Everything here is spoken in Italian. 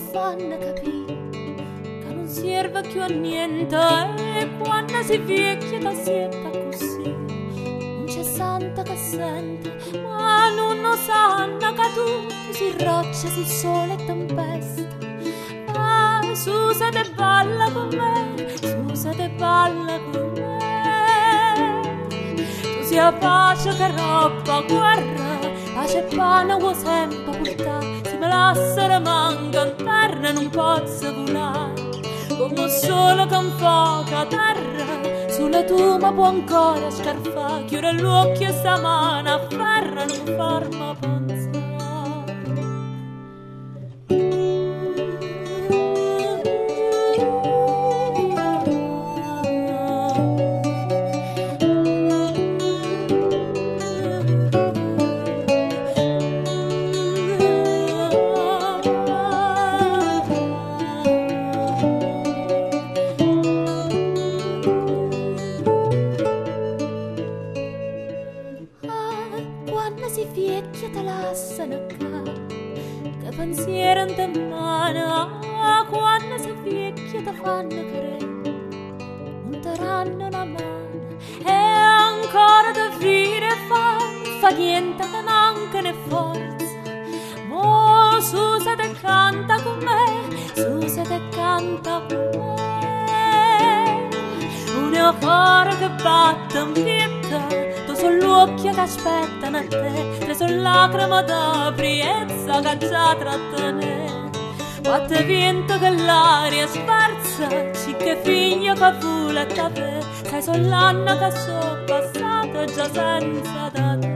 fanno capire che non serve più a niente e quando si vecchia da sienta così non c'è santa che sente ma non lo sanno che tu si roccia, si sole e tempesta. Ma Susa te balla con me, Susa te balla con me. Tu sia pace che roba guerra, pace e pane vuoi sempre portare. Se me lasciare manca in terra non posso volare. Come solo che un fuoco a terra, sulla tua può ancora scarfare. Chiude l'occhio e sta mano a ferra, non farmi pensare. Quando si vecchia te lasciano qua, che pensiero in te mano. Quando si vecchia te fanno credere, non te ranno una mano. E ancora te vire fa niente che manca né forza. Mo Susa te canta con me, Susa te canta con me. Una cuore che batte in pietà, sull'occhio che aspettano a te, tre sono lacrime di priezza che già trattiene. Quattro vento che l'aria sfarza, cinque figli che vuole a te, sei sono l'anno che sono passato già senza da te.